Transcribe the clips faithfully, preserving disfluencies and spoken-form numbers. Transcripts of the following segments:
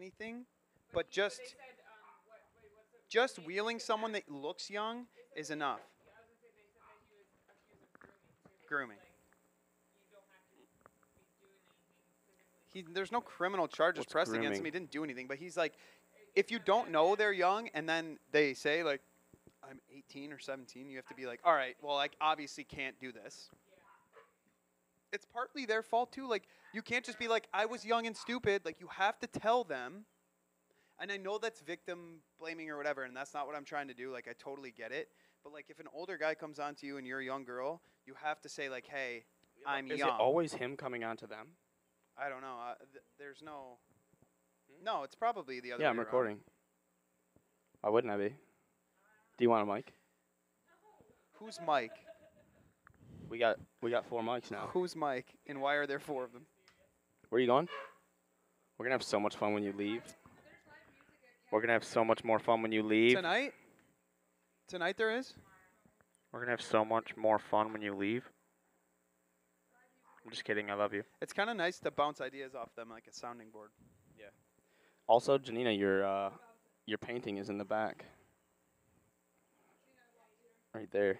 anything, but just just wheeling someone that looks young is enough. Grooming. He, there's no criminal charges What's pressed against him. grooming? He didn't do anything, but he's like, if you don't know they're young and then they say like, I'm eighteen or seventeen, you have to be like, all right, well, I obviously can't do this. It's partly their fault too. Like, you can't just be like, I was young and stupid. Like, you have to tell them. And I know that's victim blaming or whatever, and that's not what I'm trying to do. Like, I totally get it. But like, if an older guy comes on to you and you're a young girl, you have to say like, hey, I'm Is young. it always him coming on to them? I don't know. Uh, th- there's no. No, it's probably the other. Yeah, way I'm around. recording. Why wouldn't I be? Do you want a mic? Who's Mike? We got we got four mics now. Who's Mike, and why are there four of them? Where are you going? We're gonna have so much fun when you leave. We're gonna have so much more fun when you leave. Tonight? Tonight there is? We're gonna have so much more fun when you leave. I'm just kidding. I love you. It's kind of nice to bounce ideas off them like a sounding board. Also, Janina, your uh, your painting is in the back. Right there.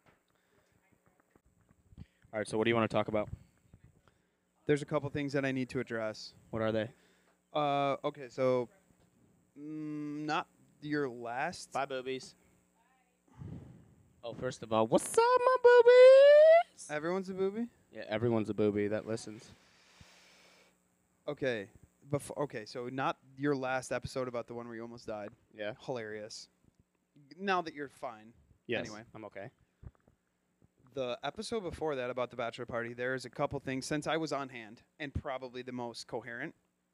All right. So, what do you want to talk about? There's a couple things that I need to address. What are they? Uh, okay, so mm, not your last. Bye, boobies. Oh, first of all, what's up, my boobies? Everyone's a booby. Yeah, everyone's a booby that listens. Okay, before. Okay, so not your last episode about the one where you almost died. Yeah. Hilarious. Now that you're fine. Yes. Anyway. I'm okay. The episode before that about the bachelor party, there's a couple things since I was on hand and probably the most coherent.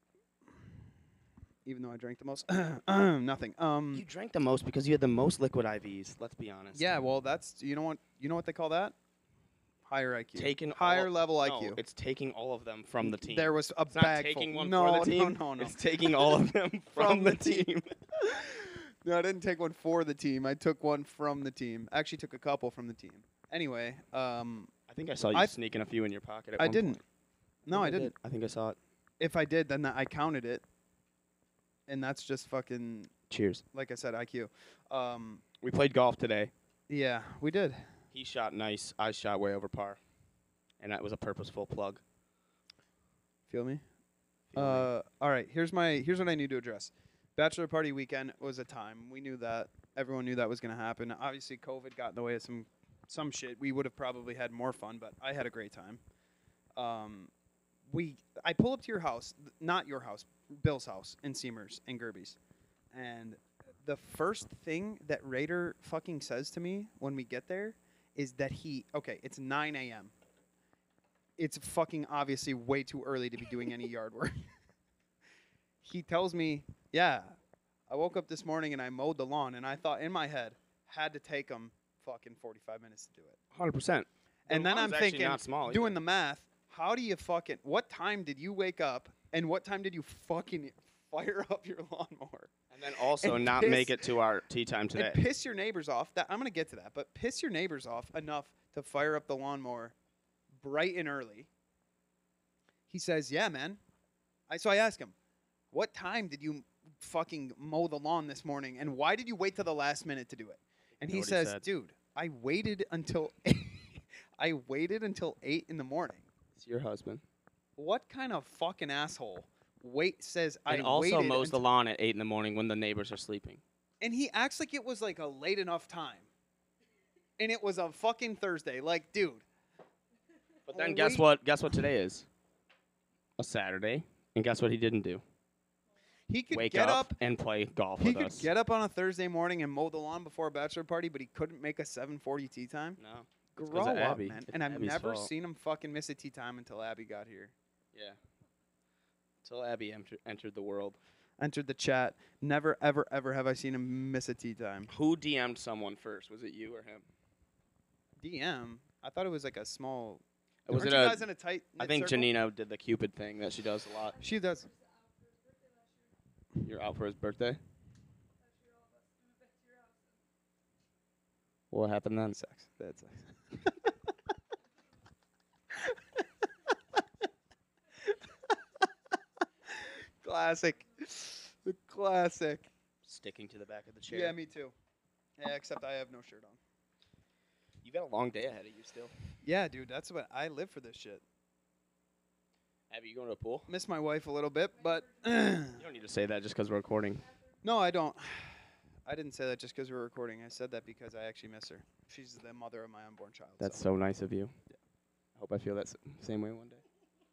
Even though I drank the most, nothing. Um, You drank the most because you had the most liquid I Vs. Let's be honest. yeah, well, that's you know what you know what they call that? Higher I Q. Taking higher all, level no, I Q. It's taking all of them from the team. There was a It's not bag taking full. one no, for the team. No, no, no. It's taking all of them from, the team. No, I didn't take one for the team. I took one from the team. I actually took a couple from the team. Anyway, um, I think I saw you I- sneaking a few in your pocket. At I one didn't. point. No, I think didn't. did. I think I saw it. If I did, then I counted it, and that's just fucking Cheers. like I said, I Q. Um, We played golf today. yeah, we did. He shot nice. I shot way over par, and that was a purposeful plug. Feel me? Feel me? Uh, all right. Here's my here's what I need to address. Bachelor party weekend was a time. We knew that. Everyone knew that was going to happen. Obviously, COVID got in the way of some some shit. We would have probably had more fun, but I had a great time. Um, we I pull up to your house, th- not your house, Bill's house in Seamers and Gerby's, and the first thing that Raider fucking says to me when we get there is that he okay. It's nine a.m. It's fucking obviously way too early to be doing any yard work. He tells me, yeah, I woke up this morning and I mowed the lawn, and I thought in my head, had to take him fucking forty-five minutes to do it. one hundred percent. And then I'm thinking, not small doing the math, how do you fucking, what time did you wake up, and what time did you fucking fire up your lawnmower? And then also and not piss- make it to our tea time today. And piss your neighbors off. That I'm going to get to that, but piss your neighbors off enough to fire up the lawnmower bright and early. He says, yeah, man. I So I ask him, what time did you fucking mow the lawn this morning, and why did you wait till the last minute to do it? And know he what he says, said. dude, I waited until I waited until eight in the morning. It's your husband. What kind of fucking asshole wait says And I also waited mows the until- lawn at eight in the morning when the neighbors are sleeping. And he acts like it was like a late enough time. And it was a fucking Thursday. Like, dude. But then Wait. guess what? Guess what today is? A Saturday. And guess what he didn't do? He could Wake get up, up. and play golf He with could us. get up on a Thursday morning and mow the lawn before a bachelor party, but he couldn't make a seven forty tea time. No. It's Grow 'cause of up, Abby. man. It's And I've Abby's never fault. seen him fucking miss a tea time until Abby got here. Yeah. Until Abby enter- entered the world. Entered the chat. Never, ever, ever have I seen him miss a tea time. Who D M'd someone first? Was it you or him? D M. I thought it was like a small. Was Aren't it you a- guys in a tight? I knit think circle? Janino did the Cupid thing that she does a lot. She does. You're out for his birthday? What happened then? Sex. Bad sex. Classic. The classic. Sticking to the back of the chair. Yeah, me too. Yeah, except I have no shirt on. You've got a long day ahead of you still. Yeah, dude, that's what I live for this shit. Abby, you going to a pool? Miss my wife a little bit, but You don't need to say that just because we're recording. no, I don't. I didn't say that just because we're recording. I said that because I actually miss her. She's the mother of my unborn child. That's so. so nice of you. I hope I feel that s- same way one day.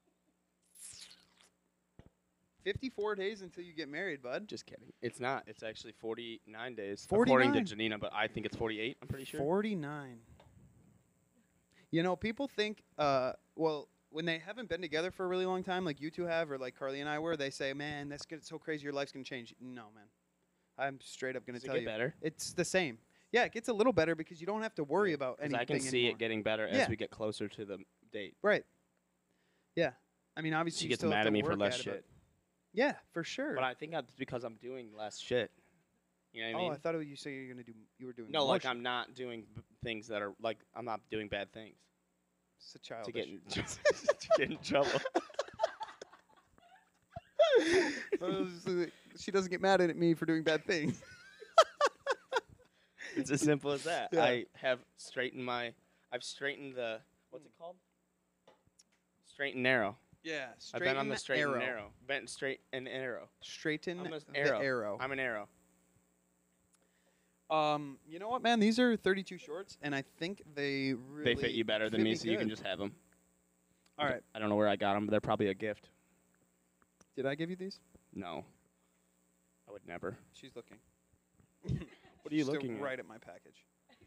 fifty-four days until you get married, bud. Just kidding. It's not. It's actually forty-nine days. forty-nine? According to Janina, but I think it's forty-eight, I'm pretty sure. forty-nine. You know, people think, uh, well, when they haven't been together for a really long time, like you two have, or like Carly and I were, they say, man, that's good, so crazy, your life's going to change. No, man. I'm straight up going Does to it tell get you. better? It's the same. Yeah, it gets a little better because you don't have to worry about 'Cause anything I can see anymore. it getting better Yeah. as we get closer to the date. Right. Yeah. I mean, obviously, She you gets still have mad to at me for work less at it, but- shit. Yeah, for sure. But I think that's because I'm doing less shit. You know what I oh, mean? I thought it was you say you're gonna do. You were doing. No, more like shit. I'm not doing b- things that are like I'm not doing bad things It's a child. to get in, to get in trouble. She doesn't get mad at me for doing bad things. It's as simple as that. Yeah. I have straightened my. I've straightened the. What's it called? Straight and narrow. Yeah, I've been on the straight arrow. and narrow. Bent straight and arrow. Straighten I'm a the arrow. arrow. I'm an arrow. Um, you know what, man? These are thirty-two shorts, and I think they really They fit you better than fit me, so you can good. just have them. All right. I don't know where I got them, but they're probably a gift. Did I give you these? No. I would never. She's looking. What are you She's looking at? right at my package.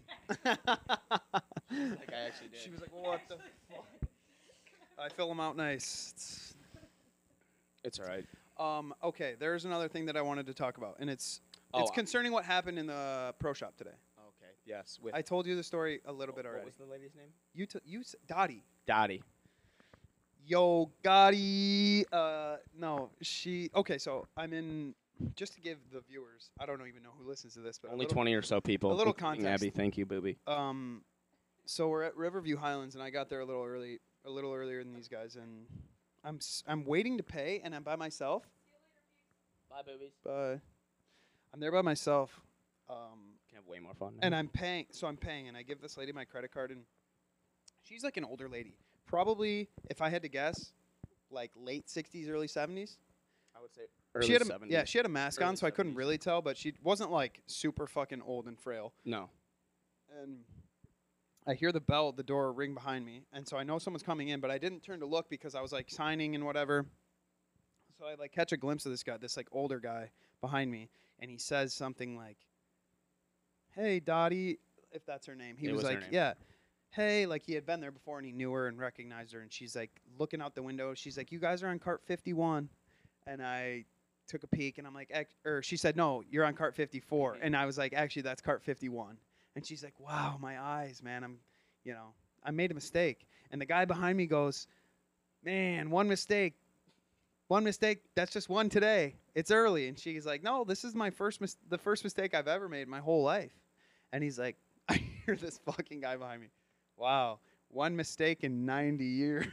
Like I actually did. She was like, "What the fuck?" I fill them out nice. It's It's all right. Um, okay, there's another thing that I wanted to talk about, and it's Oh, it's I- concerning what happened in the pro shop today. Okay. Yes. With I told you the story a little bit what already. was the lady's name? You t- you s- Dottie. Dottie. Yo, Gotti. Uh, no, she. Okay, so I'm in. Just to give the viewers, I don't even know who listens to this, but a Only little- twenty or so people. a little including context. Abby, thank you, booby. Um, so we're at Riverview Highlands, and I got there a little early, a little earlier than these guys, and I'm s- I'm waiting to pay, and I'm by myself. Bye, boobies. But I'm there by myself. Um, Can have way more fun. and I'm paying, so I'm paying, and I give this lady my credit card, and she's like an older lady, probably, if I had to guess, like late sixties, early seventies. I would say early She had a, seventies. yeah, she had a mask on, Early so I couldn't seventies. really tell, but she wasn't like super fucking old and frail. No. And I hear the bell at the door ring behind me, and so I know someone's coming in, but I didn't turn to look because I was like signing and whatever. So I like catch a glimpse of this guy, this like older guy behind me, and he says something like, "Hey, Dottie," if that's her name. He It was, was her like, name. "Yeah, hey," like he had been there before and he knew her and recognized her, and she's like looking out the window. She's like, "You guys are on cart fifty-one," and I took a peek, and I'm like, Ac-, or she said, "No, you're on cart fifty-four," and I was like, "Actually, that's cart fifty-one." And she's like, "Wow, my eyes, man. I'm, you know, I made a mistake." And the guy behind me goes, "Man, one mistake. One mistake. That's just one today. It's early." And she's like, "No, this is my first mis- the first mistake I've ever made in my whole life." And he's like, I hear this fucking guy behind me. "Wow, one mistake in ninety years."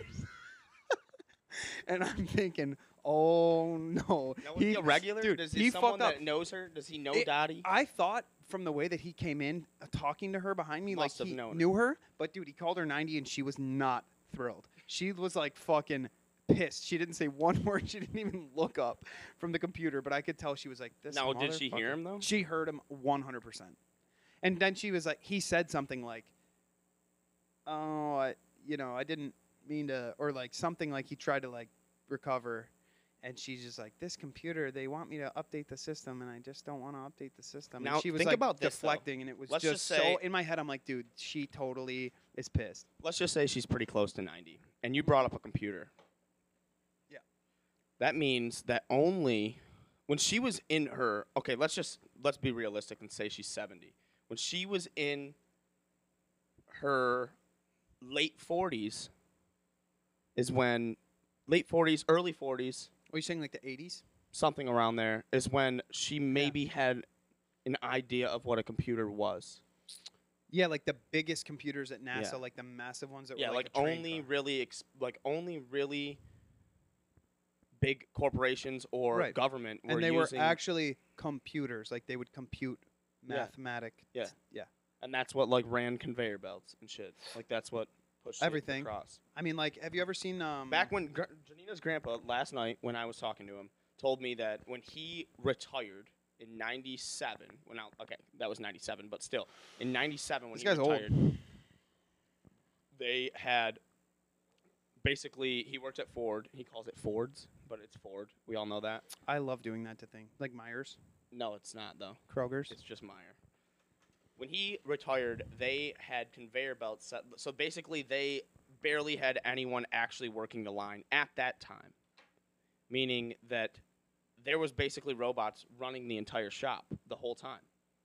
And I'm thinking, "Oh no." Now, was he, a regular? dude, Does he he someone fucked up. that knows her? Does he know It- Dottie? I thought from the way that he came in uh, talking to her behind me, Must like have he known her. knew her. But dude, he called her ninety, and she was not thrilled. She was like fucking pissed. She didn't say one word. She didn't even look up from the computer. But I could tell she was like, "This." Now, did she hear motherfucker." him, though? She heard him one hundred percent. And then she was like, he said something like, "Oh, I, you know, I didn't mean to," or like something like he tried to like recover. And she's just like, "This computer, they want me to update the system, and I just don't want to update the system." Now, and she was think like about this, though. deflecting, and it was Let's just, just so say- in my head. I'm like, dude, she totally is pissed. Let's just say she's pretty close to ninety, and you brought up a computer. Yeah. That means that only when she was in her okay, let's just let's be realistic and say she's seventy. When she was in her late forties is when late forties, early forties, Are you saying like the eighties? something around there is when she maybe had an idea of what a computer was. Yeah, like the biggest computers at NASA, Yeah. like the massive ones that Yeah, were like, like, a train only car. really ex- like only really big corporations or Right. government were and they using, were actually computers. Like they would compute Yeah. mathematic. Yeah. Yeah. and that's what like ran conveyor belts and shit. Like that's what pushed it Everything. across. I mean, like, have you ever seen um Back when Gr- Janina's grandpa last night when I was talking to him told me that when he retired in ninety-seven, when I, okay, that was ninety-seven, but still in ninety-seven when This he guy's old. retired, they had basically he worked at Ford. He calls it Ford's, but it's Ford. We all know that. I love doing that to thing like Myers, No, it's not though. Kroger's. It's just Meyer. When he retired, they had conveyor belts set. So basically, they barely had anyone actually working the line at that time, meaning that there was basically robots running the entire shop the whole time.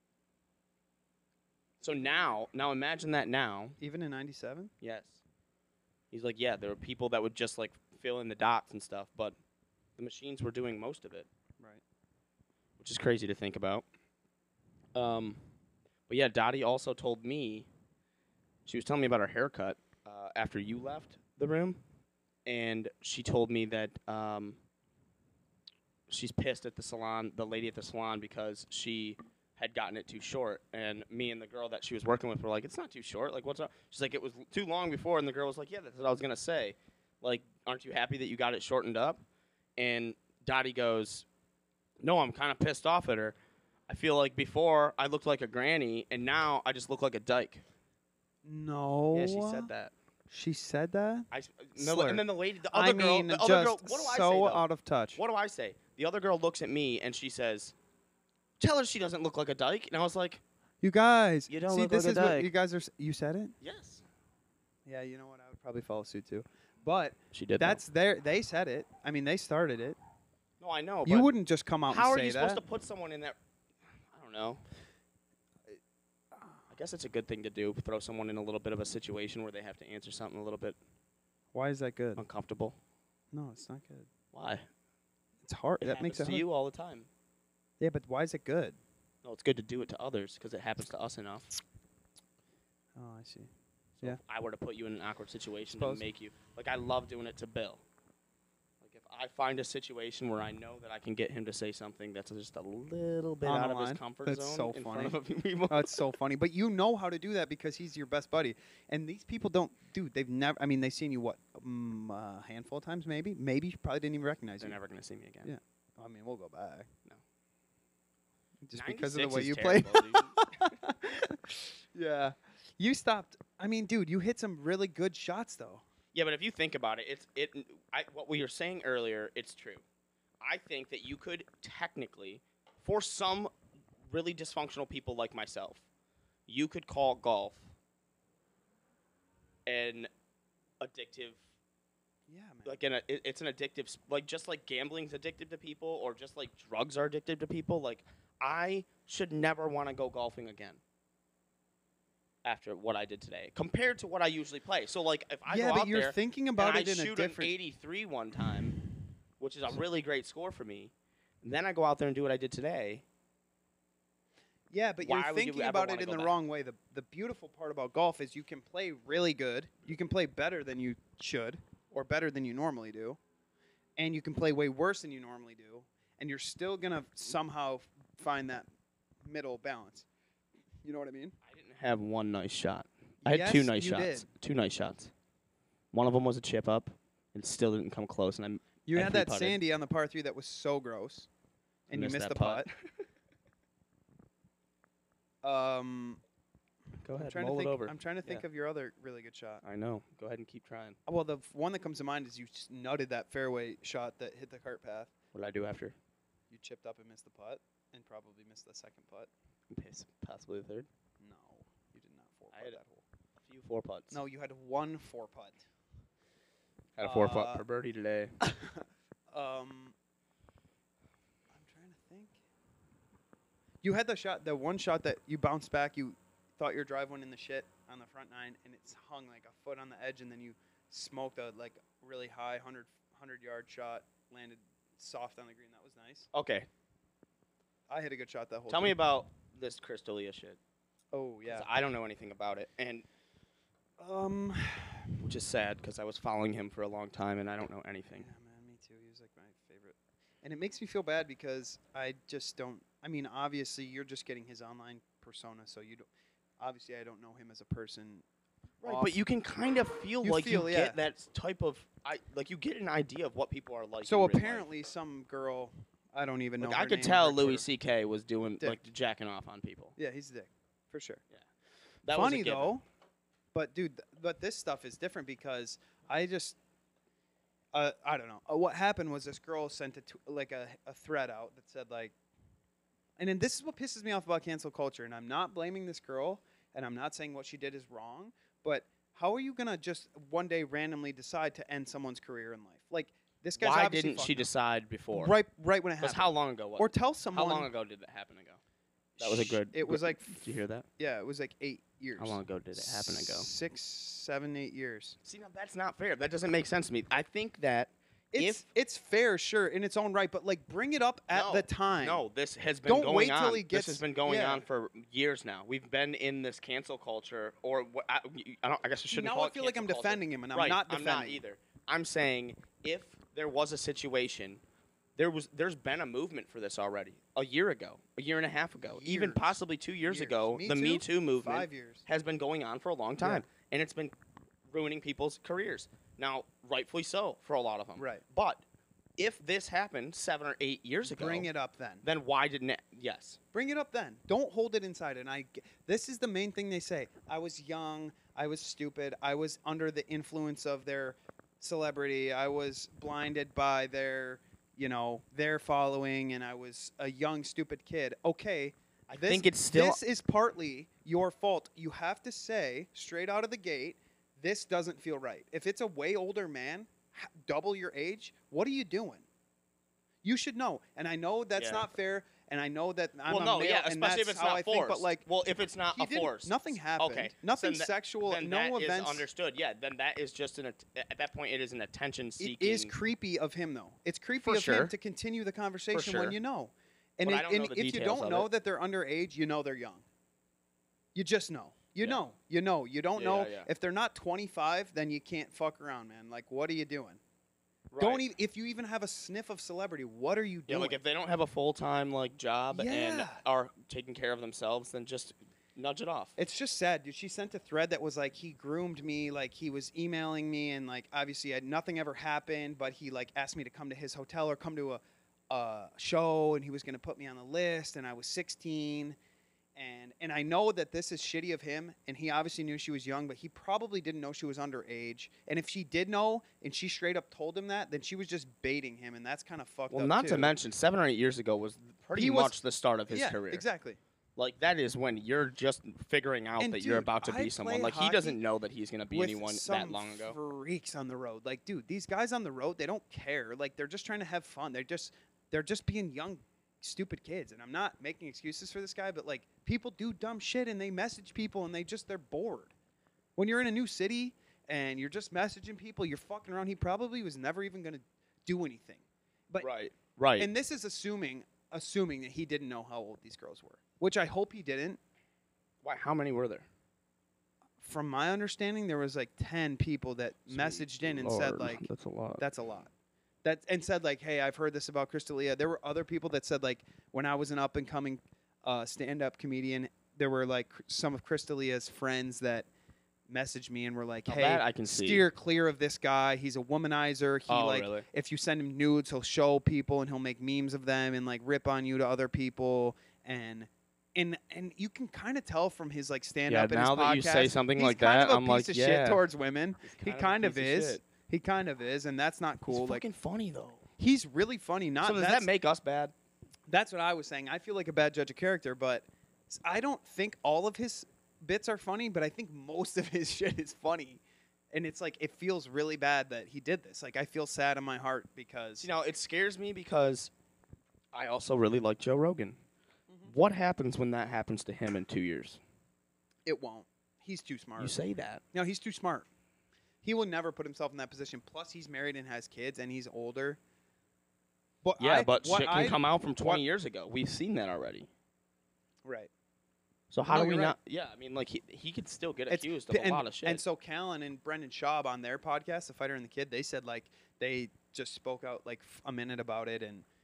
So now, now imagine that now. Even in ninety-seven. Yes. He's like, yeah, there were people that would just like fill in the dots and stuff, but the machines were doing most of it. Right. Which is crazy to think about. Um, but yeah, Dottie also told me, she was telling me about her haircut uh, after you left the room, and she told me that um, she's pissed at the salon, the lady at the salon, because she had gotten it too short, and me and the girl that she was working with were like, it's not too short, like, what's up? She's like, it was l- too long before, and the girl was like, yeah, that's what I was going to say. Like, aren't you happy that you got it shortened up? And Dottie goes, no, I'm kind of pissed off at her. I feel like before I looked like a granny, and now I just look like a dyke. No. Yeah, she said that. She said that. I, s- and, the, Slur. and then the lady, the other I girl, mean, the just other girl, what do I so say, though? out of touch. What do I say? The other girl looks at me, and she says, tell her she doesn't look like a dyke. And I was like, You guys. You don't see, look this like a is what dyke. you guys are. s- You said it. yes. Yeah. You know what? I would probably follow suit too. But She did. that's their. They said it. I mean, they started it. No, I know. You but wouldn't just come out how and are say you that. supposed to put someone in that? I don't know. I guess it's a good thing to do. Throw someone in a little bit of a situation where they have to answer something a little bit Why is that good? uncomfortable. No, it's not good. Why? It's hard. It that makes it happens to hard. you all the time. Yeah, but why is it good? No, it's good to do it to others because it happens to us enough. Oh, I see. So Yeah. if I were to put you in an awkward situation Suppose. to make you like, I love doing it to Bill. Like if I find a situation where I know that I can get him to say something that's just a little bit On out the of his line? comfort That's zone so in funny. front of a few people. Oh, it's so funny. But you know how to do that because he's your best buddy. And these people don't, dude, they've never, I mean, they've seen you, what, um, a handful of times maybe? Maybe, probably didn't even recognize They're you. never gonna see me again. Yeah. I mean, we'll go back. No. Just because of the ninety-six way is you play. terrible, dude. Yeah. You stopped, I mean, dude, you hit some really good shots, though. Yeah, but if you think about it, it's it. I, what we were saying earlier, it's true. I think that you could technically, for some really dysfunctional people like myself, you could call golf an addictive, Yeah, man. like an it, it's an addictive, s- like just like gambling's addictive to people, or just like drugs are addictive to people. Like I should never want to go golfing again. After what I did today, compared to what I usually play, so like if I yeah, go but out you're there thinking and about I it in a shoot an different. eighty-three one time, which is a really great score for me, and then I go out there and do what I did today. Yeah, but Why you're would you thinking ever about wanna it in go the back? wrong way. The the beautiful part about golf is you can play really good. You can play better than you should or better than you normally do. And you can play way worse than you normally do, and you're still going to somehow find that middle balance. You know what I mean? I didn't have one nice shot. I had two Yes, nice you shots. did. Two nice shots. One of them was a chip up, and still didn't come close. And I You I had that three-putted. sandy on the par three that was so gross, and you Missed missed that the putt. um, Go I'm ahead, trying mull to it think. over. I'm trying to think Yeah. of your other really good shot. I know. Go ahead and keep trying. Well, the f- one that comes to mind is you just nutted that fairway shot that hit the cart path. What did I do after? You chipped up and missed the putt, and probably missed the second putt. Piss- Possibly the third. No, you did not four I putt had that hole. A few four putts. No, you had one four putt. Had a four Uh, putt per birdie today. um, I'm trying to think. You had the shot, the one shot that you bounced back. You thought your drive went in the shit on the front nine, and it's hung like a foot on the edge, and then you smoked a like really high one hundred, one hundred yard shot, landed soft on the green. That was nice. Okay, I hit a good shot that whole tell time. me about this Crystalia shit. Oh 'Cause yeah. I don't know anything about it, and Um. which is sad because I was following him for a long time and I don't know Yeah, anything. man, me too. He was like my And it makes me feel bad because I just don't. I mean, obviously, you're just getting his online persona, so you don't. Obviously, I don't know him as a person. Right, off- but you can kind of feel You like feel, you yeah. get that type of I like you get an idea of what people are like. So in real life. apparently, some girl. I don't even know. Like, her I could name or tell her Louis Twitter. C K was doing Dick. like jacking off on people. Yeah, he's a dick, for sure. That was a Funny given. though, but dude, th- but this stuff is different because I just, uh, I don't know. Uh, what happened was this girl sent a t- like a, a thread out that said like, and then this is what pisses me off about cancel culture, and I'm not blaming this girl, and I'm not saying what she did is wrong, but how are you gonna just one day randomly decide to end someone's career in life? Like this guy's Why obviously didn't she fucked up. decide before? right right when it Because happened? how long ago was Or it? tell someone. How long ago did that happen ago? That was a Sh- good. It was good- like Did you hear that? yeah, it was like eight years. How long ago did it happen ago? Six, seven, eight years. See, now that's not fair. That doesn't make sense to me. I think that It's if it's fair, sure, in its own right, but like bring it up at no, the time. No, this has been Don't going wait on. till he this gets- has been going yeah. on for years now. We've been in this cancel culture, or what? I, I don't. I guess I shouldn't now call I it feel like I'm cancel culture. defending him, and I'm right, not I'm defending. not either. I'm saying if there was a situation, there was there's been a movement for this already. A year ago, a year and a half ago, even Years. possibly two years, Years. ago, Me the Too? Me Too movement Five years. has been going on for a long time, and it's been ruining people's careers. Now, rightfully so for a lot of them. Right. But if this happened seven or eight years ago, Bring it up then. then why didn't it? Yes. Bring it up then. Don't hold it inside. And I, g- this is the main thing they say. I was young. I was stupid. I was under the influence of their celebrity. I was blinded by their, you know, their following, and I was a young, stupid kid. Okay. I This, think it's still. This is partly your fault. You have to say straight out of the gate, this doesn't feel right. If it's a way older man, h- double your age, what are you doing? You should know. And I know that's Yeah. not fair, and I know that I'm well, a no, male, yeah, and especially if that's it's how not I forced. think, but like, well, if it's not he a didn't- force, nothing happened. Okay, Nothing so that- sexual, then no that is events. understood. Yeah, then that is just an at at that point it is an attention It seeking. is creepy of him, though. It's creepy For of him sure. to continue the conversation sure. when you know. And, But I it- don't and know the if you details don't of know it. that they're underage, you know they're young. You just know. You Yeah. know. You know. You don't Yeah, know. yeah, yeah. If they're not twenty-five, then you can't fuck around, man. Like, what are you doing? Right. Don't even. If you even have a sniff of celebrity, what are you Yeah, doing? like if they don't have a full time like job and Yeah. are taking care of themselves, then just nudge it off. It's just sad, dude. She sent a thread that was like, he groomed me, like he was emailing me, and like obviously had nothing ever happened, but he like asked me to come to his hotel or come to a, a show, and he was gonna put me on the list, and I was sixteen, and and I know that this is shitty of him, and he obviously knew she was young, but he probably didn't know she was underage, and if she did know, and she straight up told him that, then she was just baiting him, and that's kind of fucked Well, up. not too. to mention, seven or eight years ago was pretty He was- much the start of his yeah, career. exactly. Like that is when you're just figuring out And that you're dude, about to I be someone. play Like he hockey doesn't know that he's gonna be with anyone some that long ago. freaks on the road. Like, dude, these guys on the road, they don't care. Like, they're just trying to have fun. They're just, they're just being young, stupid kids. And I'm not making excuses for this guy, but like, people do dumb shit and they message people and they just they're bored. When you're in a new city and you're just messaging people, you're fucking around. He probably was never even gonna do anything. But Right. Right. and this is assuming, assuming that he didn't know how old these girls were, which I hope he didn't. Why? How many were there? From my understanding, there was like ten people that messaged in and said like, that's a lot. that's a lot. That and said like, hey, I've heard this about Crystalia. There were other people that said like, when I was an up and coming uh, stand up comedian, there were like cr- some of Crystalia's friends that messaged me and were like, Now hey, that I can see. steer clear of this guy. He's a womanizer. He Oh, like really? if you send him nudes, he'll show people and he'll make memes of them and like rip on you to other people and. And and you can kind of tell from his like stand Yeah, up and his now that podcast. you say something he's like kind that, of a I'm piece like, of yeah. shit towards women. He's He kind of a kind of piece of is. shit. He kind of is, and that's not cool. He's Like fucking funny though. he's really funny. Not So does that's, that make us bad? that's what I was saying. I feel like a bad judge of character, but s- I don't think all of his bits are funny. But I think most of his shit is funny, and it's like it feels really bad that he did this. Like I feel sad in my heart because You know, it scares me because I also really like Joe Rogan. Mm-hmm. What happens when that happens to him in two years? it won't. He's too smart. You say that. No, he's too smart. He will never put himself in that position. Plus, he's married and has kids, and he's older. But Yeah, I- but what shit can I- come out from twenty what- years ago. We've seen that already. right. So how No, do we you're right. not? Yeah, I mean, like he, he could still get It's- accused of and, a lot of shit. And so Callan and Brendan Schaub on their podcast, The Fighter and the Kid, they said like they just spoke out like f- a minute about it, and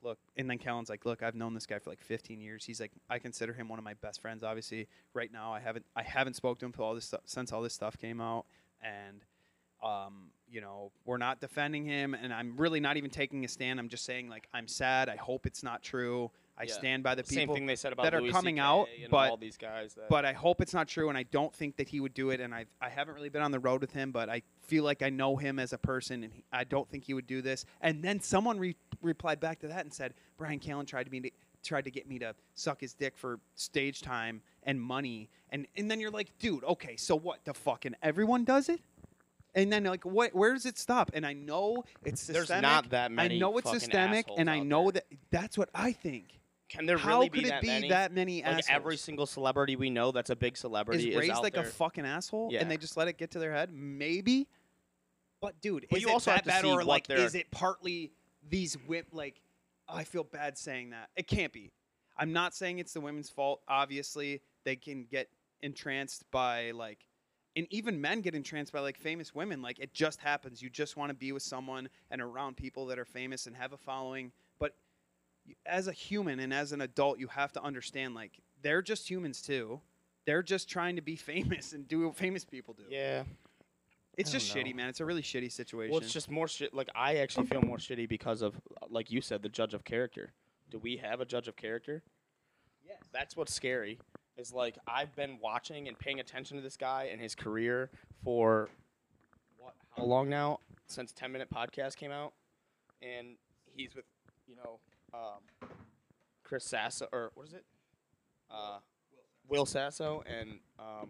look, and then Kellen's like, look, I've known this guy for like fifteen years. He's like, I consider him one of my best friends. Obviously, right now, I haven't, I haven't spoke to him till all this stuff, since all this stuff came out, and, um, you know, we're not defending him, and I'm really not even taking a stand. I'm just saying, like, I'm sad. I hope it's not true. I Yeah. stand by the Same people thing they said about that are Louis coming C K out, and but all these guys. That but I hope it's not true, and I don't think that he would do it. And I I haven't really been on the road with him, but I feel like I know him as a person, and he, I don't think he would do this. And then someone re- replied back to that and said, Brian Callen tried to me to, tried to get me to suck his dick for stage time and money, and and then you're like, dude, okay, so what? The fucking everyone does it. And then like, what? Where does it stop? And I know it's systemic. There's not that many I know it's fucking systemic, assholes and I out know there. that that's what I think. Can there How really could be it that be many? that many Like assholes? every single celebrity we know that's a big celebrity is is, raised out like there. a fucking asshole, Yeah. and they just let it get to their head. Maybe, but dude, But is you it also that have to bad, see or what like they're- is it partly these whip? Like, oh, I feel bad saying that. It can't be. I'm not saying it's the women's fault. Obviously, they can get entranced by like, and even men get entranced by like famous women. Like it just happens. You just want to be with someone and around people that are famous and have a following, but you- as a human and as an adult, you have to understand like they're just humans too. They're just trying to be famous and do what famous people do. Yeah. It's I don't just know. shitty, man. It's a really shitty situation. Well, it's just more shit. Like I actually feel more shitty because of, like you said, the judge of character. Do we have a judge of character? yes. That's what's scary. Is like I've been watching and paying attention to this guy and his career for what? How long now? Since ten Minute Podcast came out, and he's with you know um, Chris Sasso or what is it? Uh, Will Sasso and um,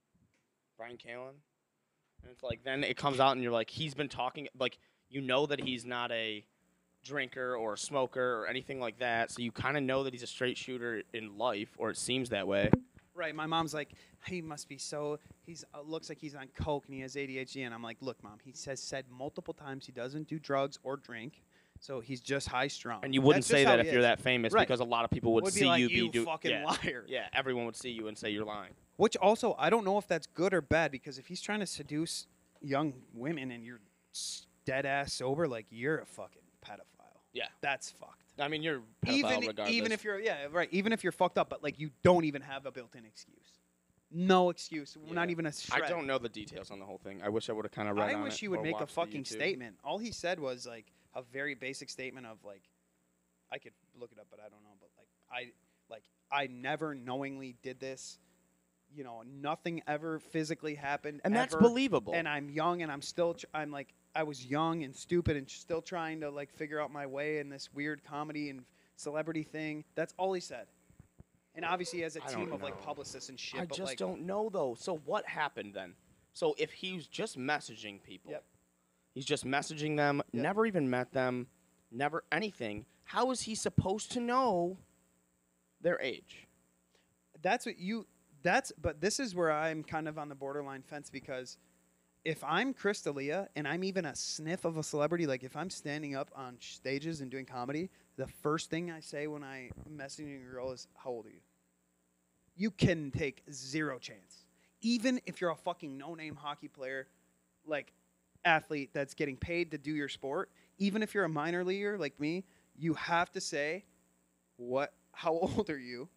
Brian Callen. And it's like then it comes out and you're like he's been talking like you know that he's not a drinker or a smoker or anything like that, so you kind of know that he's a straight shooter in life, or it seems that way. Right. My mom's like, he must be so. He's uh, looks like he's on coke and he has A D H D. And I'm like, look, mom. He says said multiple times he doesn't do drugs or drink, so he's just high strung. And you wouldn't That's say just that how if he you're is. that famous Right. because a lot of people would, Would be see like, you "You be do- fucking yeah. liar." Yeah, everyone would see you and say you're lying. Which also, I don't know if that's good or bad because if he's trying to seduce young women and you're s- dead ass sober, like you're a fucking pedophile. Yeah. That's fucked. I mean, you're pedophile Even regardless. even if you're yeah right even if you're fucked up, but like you don't even have a built-in excuse. No excuse. Yeah. Not even a shred. I don't know the details on the whole thing. I wish I would have kind of read I on wish it he would or make a watched the fucking YouTube. statement. All he said was like a very basic statement of like, I could look it up, but I don't know. But like I like I never knowingly did this. You know, nothing ever physically happened. And that's ever, believable. And I'm young, and I'm still. Tr- I'm like I was young and stupid, and still trying to like figure out my way in this weird comedy and celebrity thing. That's all he said. And obviously, he has a I team don't of like know. publicists and shit. I but just like, don't know though. So what happened then? So if he was just messaging people, Yep. he's just messaging them, Yep. never even met them, never anything. How is he supposed to know their age? That's what you. That's but this is where I'm kind of on the borderline fence because if I'm Chris D'Elia and I'm even a sniff of a celebrity, like if I'm standing up on stages and doing comedy, the first thing I say when I messaging a girl is, "How old are you?" You can take zero chance, even if you're a fucking no-name hockey player, like athlete that's getting paid to do your sport. Even if you're a minor leaguer like me, you have to say, "What? How old are you?"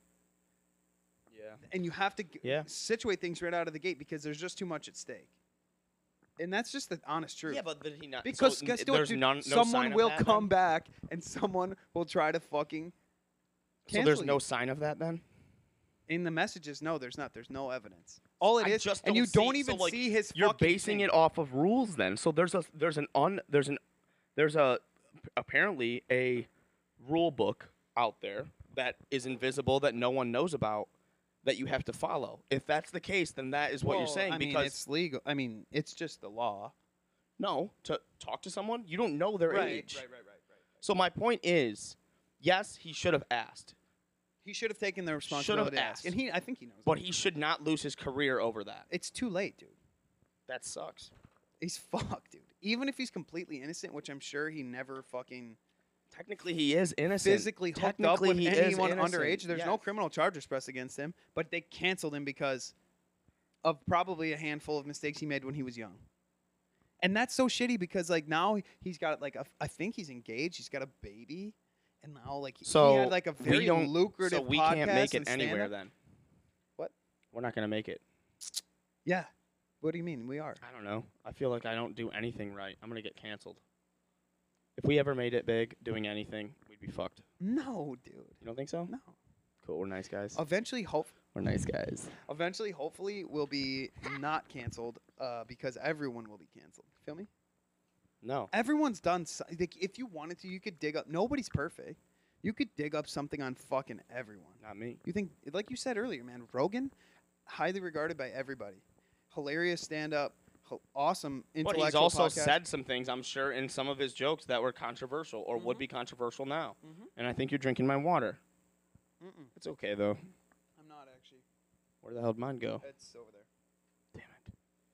Yeah. And you have to g- Yeah. situate things right out of the gate because there's just too much at stake. And that's just the honest truth. Yeah, but did he not? because so guess n- what, there's dude? none, no someone sign of will that, come then? back and someone will try to fucking So cancel there's no you. sign of that then. In the messages, no, there's not. There's no evidence. All it I is, just and don't you see- don't so, even like, see his. You're fucking basing thing. it off of rules then. So there's a there's an un there's an there's a apparently a rule book out there that is invisible that no one knows about that you have to follow. If that's the case, then that is what you're Well, saying I mean, because it's legal. I mean, it's just the law. no, to talk to someone, you don't know their age. Right, right, right, right, right. So my point is, yes, he should have asked, He should have taken the responsibility to ask, asked. and he, I think he knows. but that. he should not lose his career over that. It's too late, dude. That sucks. He's fucked, dude. Even if he's completely innocent, which I'm sure he never fucking Technically, he is innocent. physically hooked up Technically, with he is anyone innocent. underage. There's no Yes. criminal charges pressed against him, but they canceled him because of probably a handful of mistakes he made when he was young. And that's so shitty because like now he's got like a, I think he's engaged. He's got a baby, And now, like, So he had like a we very don't- lucrative So we podcast can't make it and anywhere stand-up. then. What? We're not gonna make it. Yeah. What do you mean? We are. I don't know. I feel like I don't do anything right. I'm gonna get canceled. If we ever made it big doing anything, we'd be fucked. No, dude. You don't think so? No. Cool. We're nice guys. Eventually, hope. We're nice guys. Eventually, hopefully, we'll be not canceled uh, because everyone will be canceled. Feel me? No. Everyone's done. So, like, if you wanted to, you could dig up. Nobody's perfect. You could dig up something on fucking everyone. Not me. You think, like you said earlier, man, Rogan, highly regarded by everybody. Hilarious stand-up, h- awesome But intellectual he's also podcast. said some things, I'm sure, in some of his jokes that were controversial or would Mhm. be controversial now. Mhm. And I think you're drinking my water. Mm-mm. It's okay though. I'm not actually. Where the hell did mine go? It's over there. Damn it.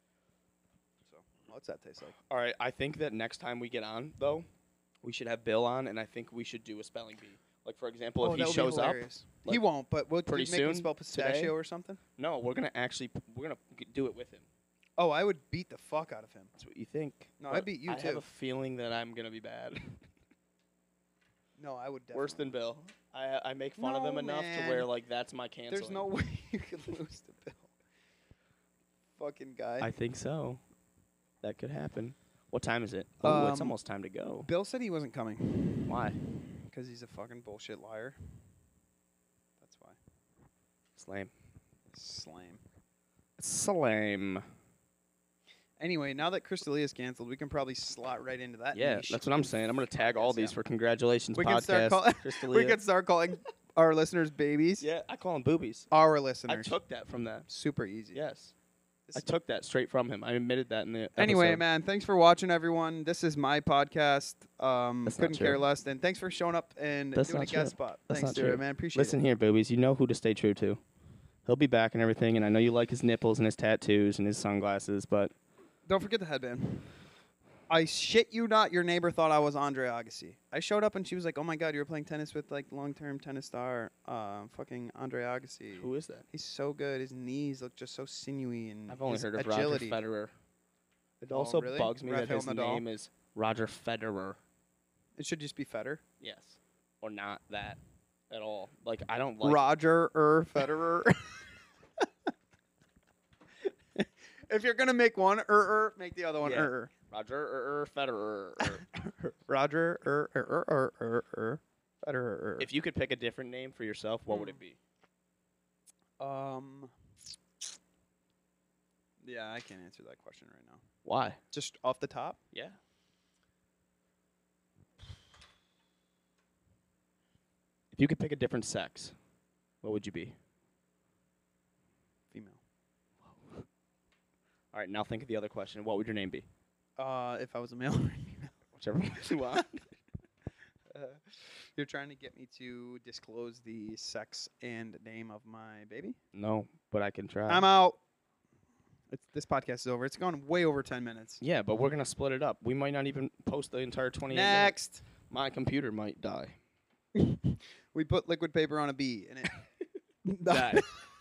So, what's that taste like? All right. I think that next time we get on though, we should have Bill on, and I think we should do a spelling bee. Like for example, Oh, if that he would be shows up. hilarious. he like, won't, but we'll pretty make him soon, spell pistachio today. or something. No, we're gonna actually p- we're gonna g- do it with him. Oh, I would beat the fuck out of him. That's what you think. No, But I beat you I have too. a feeling that I'm gonna be bad. No, I would definitely. Worse than Bill. I I make fun of No, him enough man. to where like that's my canceling. There's no way you could lose to Bill. Fucking guy. I think so. That could happen. What time is it? Oh, it's Um, almost time to go. Bill said he wasn't coming Why? because he's a fucking bullshit liar. That's why. It's lame. Slame. It's lame. Anyway, now that Crystalia is canceled, we can probably slot right into that. Yeah, niche. that's what I'm saying. I'm gonna tag all Yes, these yeah. for congratulations We can start podcast. call- Crystalia. We can start calling our listeners babies. yeah, I call them boobies. Our I listeners. took that from them. Super easy. Yes, This I is- took that straight from him. I admitted that in the Anyway, episode. man, thanks for watching, everyone. This is my podcast. Um, That's not couldn't care true. less. And thanks for showing up and That's doing a not guest true. spot. That's thanks, not to it, true. man. Appreciate Listen it. here, boobies. You know who to stay true to. He'll be back and everything, and I know you like his nipples and his tattoos and his sunglasses, but Don't forget the headband. I shit you not, your neighbor thought I was Andre Agassi. I showed up and she was like, "Oh my god, you were playing tennis with like long-term tennis star, uh, fucking Andre Agassi. who is that? He's so good. His knees look just so sinewy and I've only his heard of agility. Roger Federer. It Oh, also really? bugs me that Rafael his Nadal? name is Roger Federer. It should just be Federer. Yes, or not that at all. Like I don't like. Roger er Federer. If you're gonna make one er er, make the other one Yeah. er er. Roger er, er, Federer. Roger er er er er er er Federer. er. If you could pick a different name for yourself, what would it be? Um. Yeah, I can't answer that question right now. Why? Just off the top, Yeah. If you could pick a different sex, what would you be? female. All right, now think of the other question. What would your name be? Uh, if I was a male or a female. Whichever one you want. Uh, you're trying to get me to disclose the sex and name of my baby? No, but I can try. I'm out. It's, this podcast is over. It's gone way over ten minutes. Yeah, but we're gonna split it up. We might not even post the entire twenty-eight minutes. Next. My computer might die. We put liquid paper on a bee and it Die.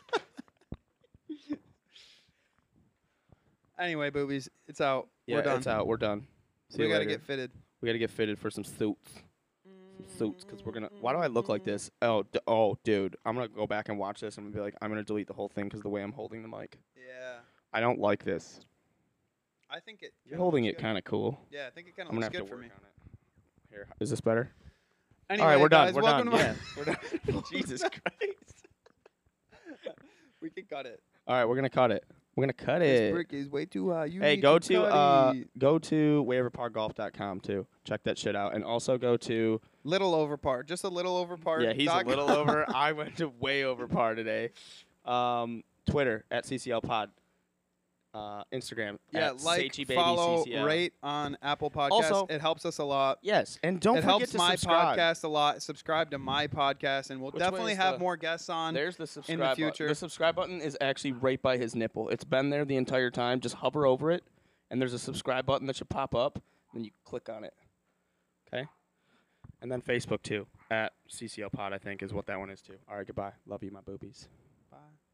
Anyway, boobies, it's out. Yeah, We're done. it's out. We're done. See we you gotta later. get fitted. We gotta get fitted for some suits. Some suits, because we're gonna. Why do I look like this? Oh, d- oh, dude, I'm gonna go back and watch this and be like, I'm gonna delete the whole thing because the way I'm holding the mic. Yeah, I don't like this. I think it. You're holding it kind of cool. Yeah, I think it kind I'm of gonna looks have good to for work me. on it. Here, is this better? Anyway, All right, we're guys, done. We're welcome done. to Yeah, my we're done. Jesus Christ. We can cut it. All right, we're gonna cut it. We're gonna cut This it. brick is way too high. You Hey, need go to to cut uh, it. go to wave park golf dot com too. Check that shit out, and also go to. Little over par, just a little over par. Yeah, he's a dot little com. over. I went to way over par today. Um, Twitter at C C L Pod. Uh, Instagram Yeah, at like, Seichi Baby follow, C C L. rate on Apple Podcasts. Also- it helps us a lot. Yes, and don't it forget helps to my subscribe. podcast a lot. Subscribe to my podcast, and we'll Which way definitely is have the- more guests on. There's the subscribe button. future. The subscribe button is actually right by his nipple. It's been there the entire time. Just hover over it, and there's a subscribe button that should pop up. Then you click on it. Okay? And then Facebook too, at C C L Pod, I think, is what that one is too. All right, goodbye. Love you, my boobies. Bye.